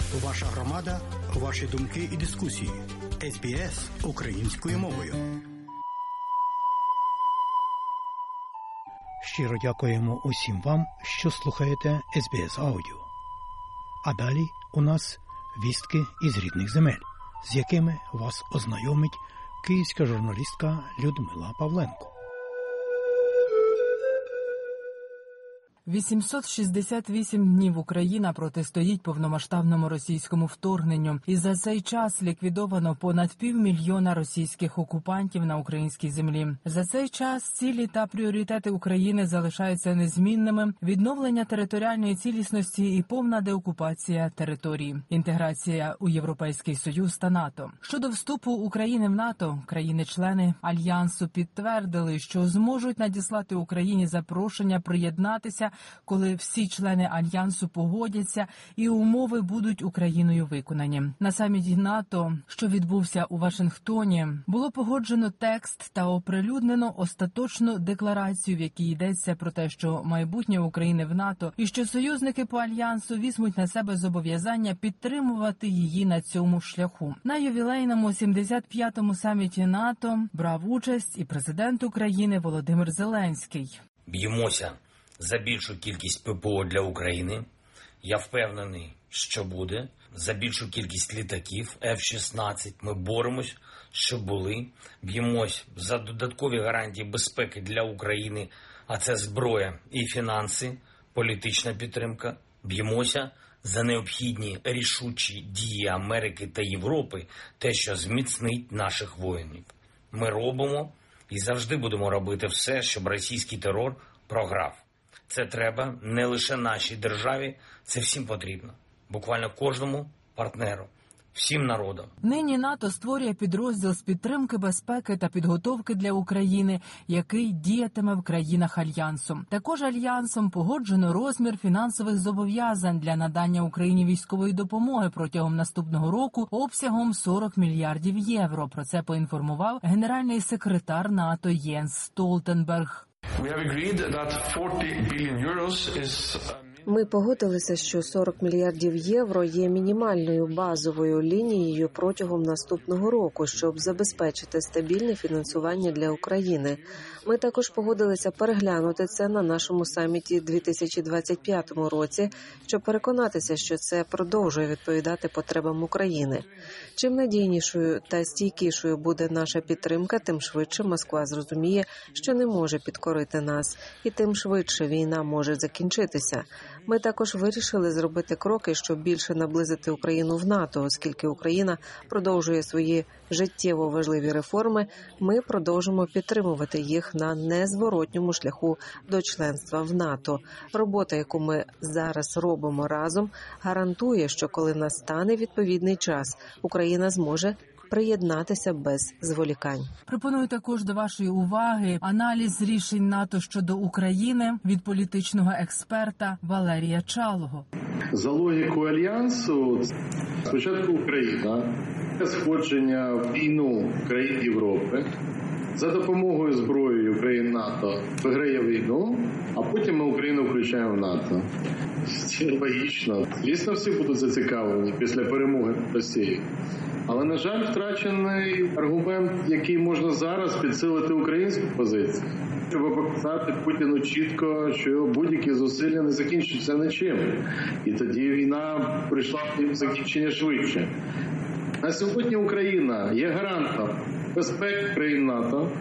Ваша громада, ваші думки і дискусії. СБС українською мовою. Щиро дякуємо усім вам, що слухаєте СБС Аудіо. А далі у нас вістки із рідних земель, з якими вас ознайомить київська журналістка Людмила Павленко. 868 днів Україна протистоїть повномасштабному російському вторгненню. І за цей час ліквідовано понад 500 000 російських окупантів на українській землі. За цей час цілі та пріоритети України залишаються незмінними: відновлення територіальної цілісності і повна деокупація території, інтеграція у Європейський Союз та НАТО. Щодо вступу України в НАТО, країни-члени Альянсу підтвердили, що зможуть надіслати Україні запрошення приєднатися, коли всі члени Альянсу погодяться і умови будуть Україною виконані. На саміті НАТО, що відбувся у Вашингтоні, було погоджено текст та оприлюднено остаточну декларацію, в якій йдеться про те, що майбутнє України в НАТО і що союзники по Альянсу візьмуть на себе зобов'язання підтримувати її на цьому шляху. На ювілейному 75-му саміті НАТО брав участь і президент України Володимир Зеленський. Б'ємося за більшу кількість ППО для України. Я впевнений, що буде. За більшу кількість літаків F-16 ми боремось, щоб були. Б'ємось за додаткові гарантії безпеки для України, а це зброя і фінанси, політична підтримка. Б'ємося за необхідні рішучі дії Америки та Європи, те, що зміцнить наших воїнів. Ми робимо і завжди будемо робити все, щоб російський терор програв. Це треба не лише нашій державі, це всім потрібно. Буквально кожному партнеру, всім народам. Нині НАТО створює підрозділ з підтримки безпеки та підготовки для України, який діятиме в країнах Альянсу. Також Альянсом погоджено розмір фінансових зобов'язань для надання Україні військової допомоги протягом наступного року обсягом 40 мільярдів євро. Про це поінформував генеральний секретар НАТО Єнс Столтенберг. Ми погодилися, що 40 мільярдів євро є мінімальною базовою лінією протягом наступного року, щоб забезпечити стабільне фінансування для України. Ми також погодилися переглянути це на нашому саміті 2025 році, щоб переконатися, що це продовжує відповідати потребам України. Чим надійнішою та стійкішою буде наша підтримка, тим швидше Москва зрозуміє, що не може підкорити нас, і тим швидше війна може закінчитися. Ми також вирішили зробити кроки, щоб більше наблизити Україну в НАТО, оскільки Україна продовжує свої життєво важливі реформи, ми продовжимо підтримувати їх на незворотньому шляху до членства в НАТО. Робота, яку ми зараз робимо разом, гарантує, що коли настане відповідний час, Україна зможе приєднатися без зволікань. Пропоную також до вашої уваги аналіз рішень НАТО щодо України від політичного експерта Валерія Чалого. За логікою Альянсу, спочатку Україна, сходження в війну країн Європи, за допомогою зброї країн НАТО виграє війну, а потім ми Україну включаємо в НАТО. Це логічно. Звісно, всі будуть зацікавлені після перемоги Росії. Але, на жаль, втрачений аргумент, який можна зараз підсилити українську позицію. Щоб показати Путіну чітко, що будь-які зусилля не закінчаться нічим. І тоді війна прийшла в закінчення швидше. На сьогодні Україна є гарантом безпеки країн НАТО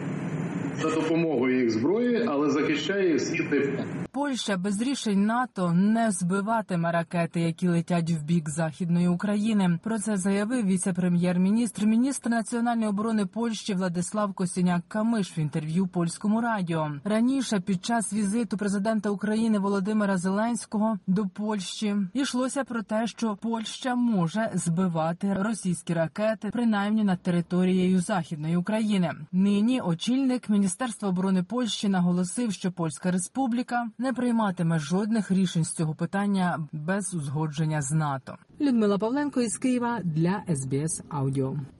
за допомогою їх зброї, але захищає їх східний фланг. Польща без рішень НАТО не збиватиме ракети, які летять в бік Західної України. Про це заявив віце-прем'єр-міністр, міністр національної оборони Польщі Владислав Костяняк-Камиш в інтерв'ю Польському радіо. Раніше, під час візиту президента України Володимира Зеленського до Польщі, йшлося про те, що Польща може збивати російські ракети, принаймні над територією Західної України. Нині очільник Міністерства оборони Польщі наголосив, що Польська Республіка не прийматиме жодних рішень з цього питання без узгодження з НАТО. Людмила Павленко із Києва для СБС Аудіо.